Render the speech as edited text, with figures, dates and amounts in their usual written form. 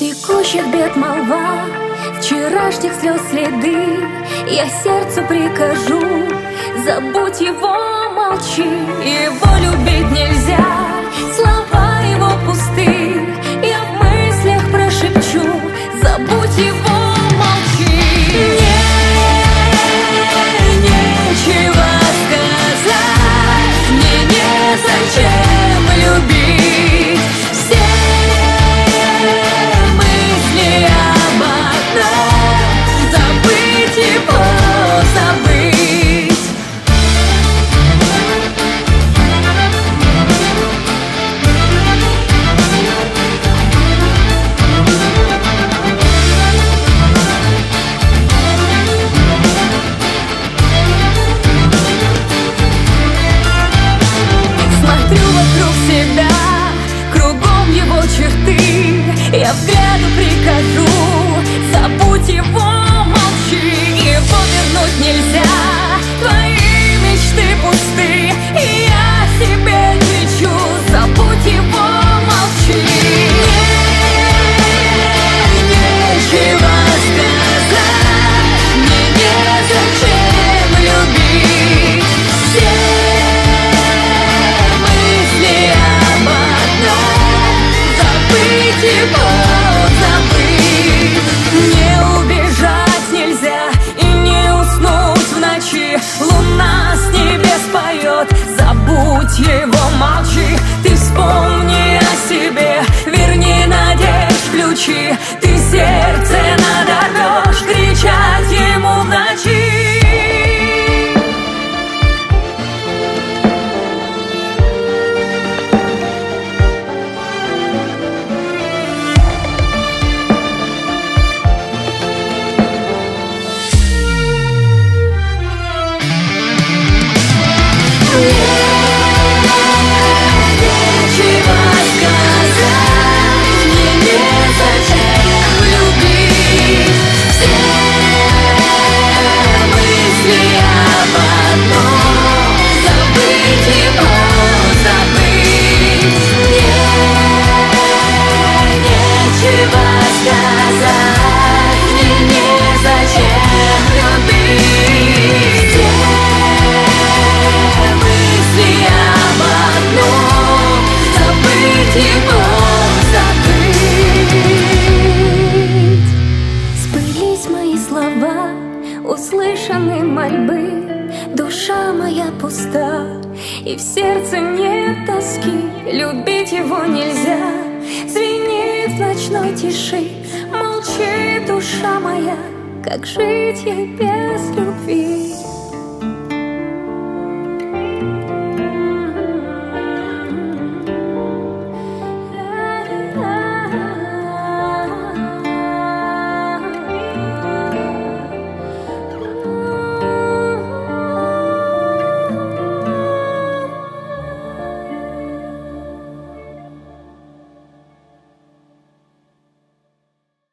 Текущих бед молва, вчерашних слез следы. Я сердцу прикажу, забудь его, молчи. Его любить нельзя, слова его пусты. Я в мыслях прошепчу, забудь его, молчи. Нечего сказать, мне незачем любить. Все мысли об одном, забыть его, забыть. Смотрю вокруг себя, кругом его черты. Я взгляду прикажу, забудь его, молчи. Его вернуть нельзя, твои мечты пусты. И я себе кричу, забудь его, молчи. Нечего сказать, мне незачем любить. Все мысли об одном, забыть его, забыть. Не убежать нельзя и не уснуть в ночи. Луна с небес поет, забудь его, молчи. Ты вспомни о себе, верни надежд ключи. Ты сердце надорвешь, кричать ему в ночи. Нечего сказать, мне незачем любить. Все мысли об одном, забыть его, забыть. Нечего сказать, мне незачем любить. Мысли об одном, забыть его, забыть. Сбылись мои слова, услышаны мольбы. Душа моя пуста, и в сердце нет тоски. Любить его нельзя, звенит в ночной тиши. Молчи, душа моя, как жить ей без любви.